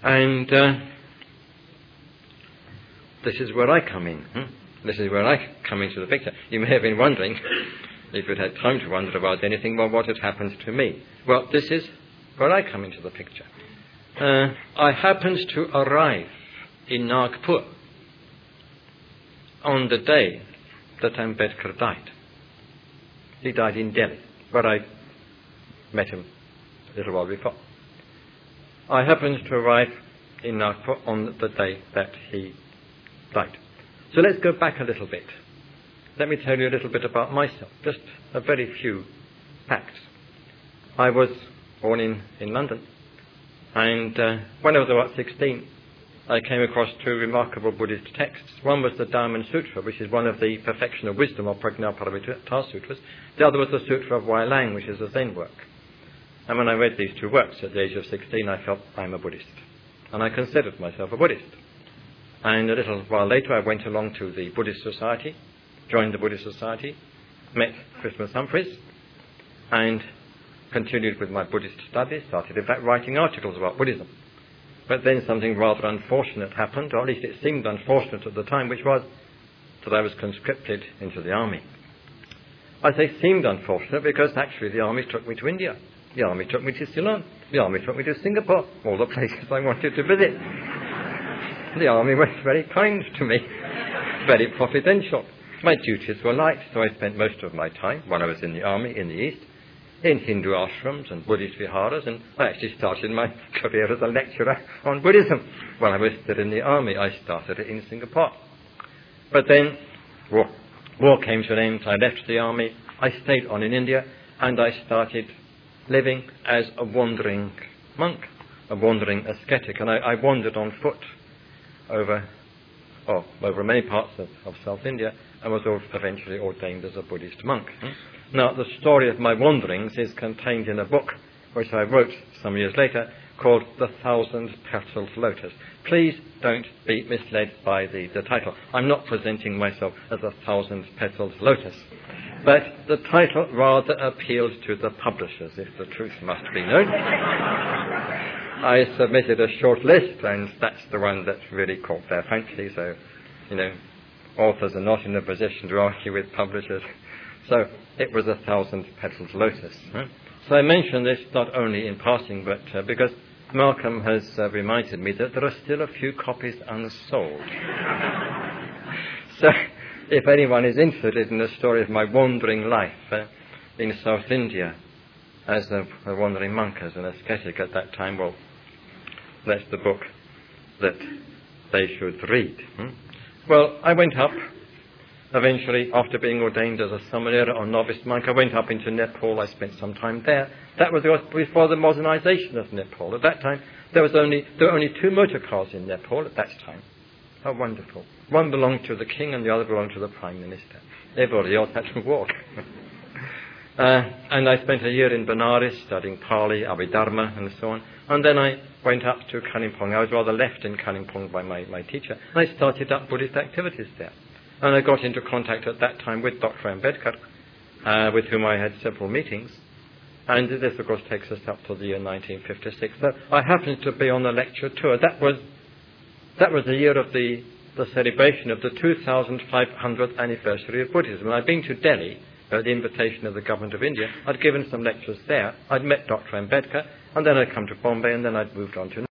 And this is where I come in. This is where I come into the picture. You may have been wondering, if you'd had time to wonder about anything, well, what had happened to me? Well, this is where I come into the picture. I happened to arrive in Nagpur on the day that Ambedkar died. He died in Delhi, where I met him a little while before. I happened to arrive in Nagpur on the day that he died. So let's go back a little bit. Let me tell you a little bit about myself, just a very few facts. I was born in London, and when I was about 16, I came across two remarkable Buddhist texts. One was the Diamond Sutra, which is one of the Perfection of Wisdom or Prajnaparamita Sutras. The other was the Sutra of Wai Lang, which is a Zen work. And when I read these two works at the age of 16, I felt I'm a Buddhist. And I considered myself a Buddhist. And a little while later, I went along to the Buddhist Society, joined the Buddhist Society, met Christmas Humphreys, and continued with my Buddhist studies, started in fact writing articles about Buddhism. But then something rather unfortunate happened, or at least it seemed unfortunate at the time, which was that I was conscripted into the army. I say seemed unfortunate because actually the army took me to India. The army took me to Ceylon. The army took me to Singapore, all the places I wanted to visit. The army was very kind to me, very providential. My duties were light, so I spent most of my time, when I was in the army in the East, in Hindu ashrams and Buddhist viharas, and I actually started my career as a lecturer on Buddhism. When I was still in the army, I started it in Singapore. But then war came to an end. I left the army. I stayed on in India, and I started living as a wandering monk, a wandering ascetic, and I wandered on foot over many parts of South India, and was eventually ordained as a Buddhist monk. Now, the story of my wanderings is contained in a book which I wrote some years later called The Thousand Petals Lotus. Please don't be misled by the title. I'm not presenting myself as a thousand petals lotus, but the title rather appealed to the publishers, if the truth must be known. I submitted a short list, and that's the one that really caught their fancy. So, authors are not in a position to argue with publishers. So it was A Thousand Petals Lotus. So I mention this not only in passing, but because Malcolm has reminded me that there are still a few copies unsold. So if anyone is interested in the story of my wandering life in South India as a wandering monk, as an ascetic at that time, well, that's the book that they should read. Well, I went up. Eventually, after being ordained as a samanera or novice monk, I went up into Nepal. I spent some time there. That was before the modernization of Nepal. At that time, there were only two motor cars in Nepal at that time. How wonderful. One belonged to the king and the other belonged to the prime minister. Everybody else had to walk. And I spent a year in Benares studying Pali, Abhidharma, and so on. And then I went up to Kalimpong. I was rather left in Kalimpong by my teacher. And I started up Buddhist activities there. And I got into contact at that time with Dr. Ambedkar, with whom I had several meetings. And this, of course, takes us up to the year 1956. So I happened to be on a lecture tour. That was the year of the celebration of the 2,500th anniversary of Buddhism. And I'd been to Delhi at the invitation of the government of India. I'd given some lectures there. I'd met Dr. Ambedkar, and then I'd come to Bombay, and then I'd moved on to